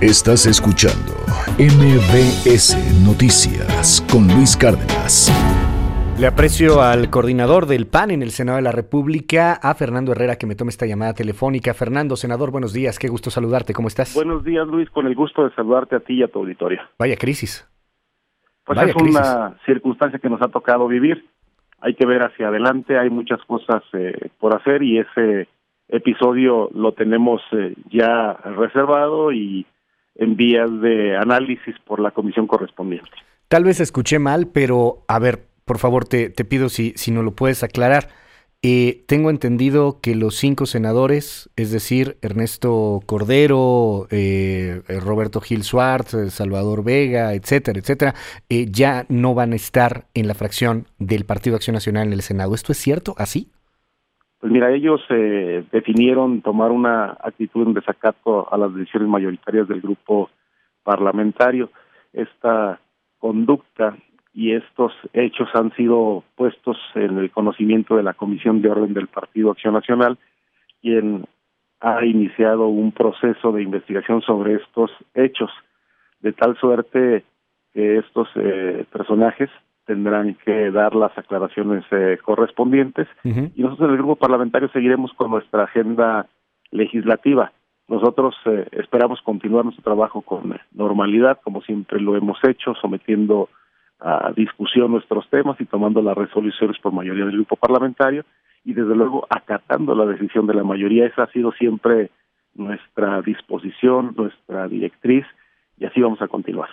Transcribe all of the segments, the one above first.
Estás escuchando MBS Noticias con Luis Cárdenas. Le aprecio al coordinador del PAN en el Senado de la República, a Fernando Herrera, que me tome esta llamada telefónica. Fernando, senador, buenos días, qué gusto saludarte, ¿cómo estás? Buenos días, Luis, con el gusto de saludarte a ti y a tu auditorio. Vaya crisis. Pues Vaya es una circunstancia que nos ha tocado vivir. Hay que ver hacia adelante, hay muchas cosas por hacer y ese episodio lo tenemos ya reservado y en vías de análisis por la comisión correspondiente. Tal vez escuché mal, pero a ver, por favor, te pido si no lo puedes aclarar. Tengo entendido que los 5 senadores, es decir, Ernesto Cordero, Roberto Gil Suárez, Salvador Vega, etcétera, ya no van a estar en la fracción del Partido Acción Nacional en el Senado. ¿Esto es cierto? ¿Así? Pues mira, ellos definieron tomar una actitud en desacato a las decisiones mayoritarias del grupo parlamentario. Esta conducta y estos hechos han sido puestos en el conocimiento de la Comisión de Orden del Partido Acción Nacional, quien ha iniciado un proceso de investigación sobre estos hechos, de tal suerte que estos personajes tendrán que dar las aclaraciones correspondientes, y nosotros en el grupo parlamentario seguiremos con nuestra agenda legislativa. Nosotros esperamos continuar nuestro trabajo con normalidad, como siempre lo hemos hecho, sometiendo a discusión nuestros temas y tomando las resoluciones por mayoría del grupo parlamentario, y desde luego acatando la decisión de la mayoría. Esa ha sido siempre nuestra disposición, nuestra directriz, y así vamos a continuar.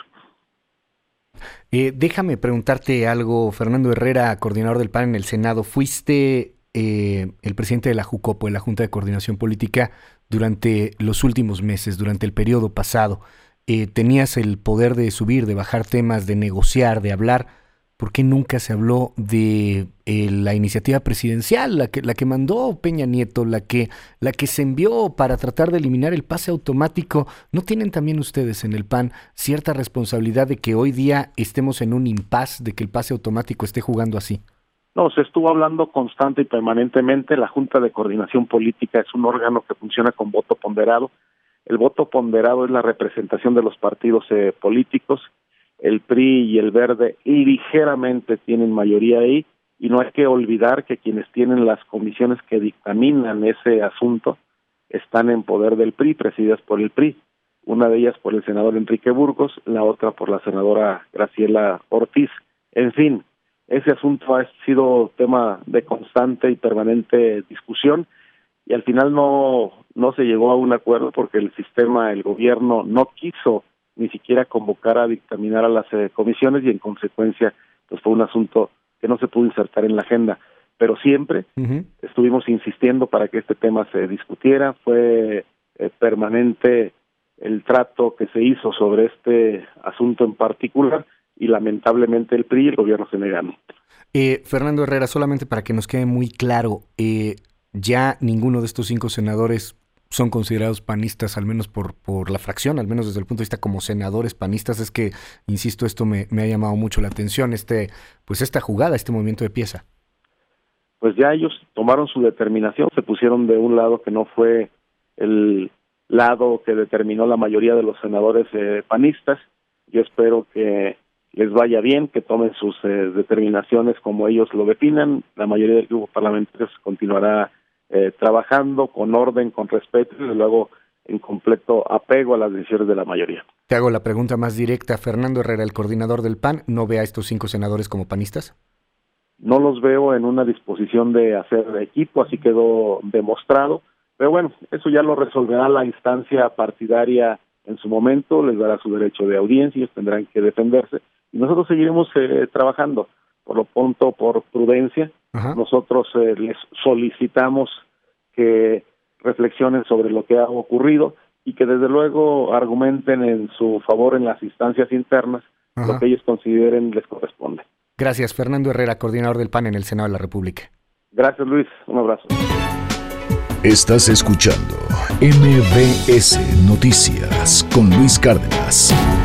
Déjame preguntarte algo, Fernando Herrera, coordinador del PAN en el Senado. Fuiste el presidente de la JUCOPO, de la Junta de Coordinación Política, durante los últimos meses, durante el periodo pasado. Tenías el poder de subir, de bajar temas, de negociar, de hablar. ¿Por qué nunca se habló de la iniciativa presidencial, la que mandó Peña Nieto, la que se envió para tratar de eliminar el pase automático? ¿No tienen también ustedes en el PAN cierta responsabilidad de que hoy día estemos en un impasse, de que el pase automático esté jugando así? No, se estuvo hablando constante y permanentemente. La Junta de Coordinación Política es un órgano que funciona con voto ponderado. El voto ponderado es la representación de los partidos políticos. El PRI y el Verde ligeramente tienen mayoría ahí, y no hay que olvidar que quienes tienen las comisiones que dictaminan ese asunto están en poder del PRI, presididas por el PRI. Una de ellas por el senador Enrique Burgos, la otra por la senadora Graciela Ortiz. En fin, ese asunto ha sido tema de constante y permanente discusión, y al final no se llegó a un acuerdo porque el sistema, el gobierno no quiso ni siquiera convocar a dictaminar a las comisiones, y en consecuencia pues fue un asunto que no se pudo insertar en la agenda. Pero siempre estuvimos insistiendo para que este tema se discutiera. Fue permanente el trato que se hizo sobre este asunto en particular, y lamentablemente el PRI y el gobierno se negaron. Fernando Herrera, solamente para que nos quede muy claro, ya ninguno de estos 5 senadores son considerados panistas, al menos por la fracción, al menos desde el punto de vista como senadores panistas. Es que, insisto, esto me ha llamado mucho la atención, pues esta jugada, este movimiento de pieza. Pues ya ellos tomaron su determinación, se pusieron de un lado que no fue el lado que determinó la mayoría de los senadores panistas. Yo espero que les vaya bien, que tomen sus determinaciones como ellos lo definan. La mayoría del grupo parlamentario continuará trabajando con orden, con respeto, y luego en completo apego a las decisiones de la mayoría. Te hago la pregunta más directa. Fernando Herrera, el coordinador del PAN, ¿no ve a estos 5 senadores como panistas? No los veo en una disposición de hacer equipo, así quedó demostrado, pero bueno, eso ya lo resolverá la instancia partidaria en su momento, les dará su derecho de audiencia, ellos tendrán que defenderse, y nosotros seguiremos trabajando. Por lo pronto, por prudencia, nosotros les solicitamos que reflexionen sobre lo que ha ocurrido y que desde luego argumenten en su favor en las instancias internas lo que ellos consideren les corresponde. Gracias, Fernando Herrera, coordinador del PAN en el Senado de la República. Gracias, Luis. Un abrazo. Estás escuchando MBS Noticias con Luis Cárdenas.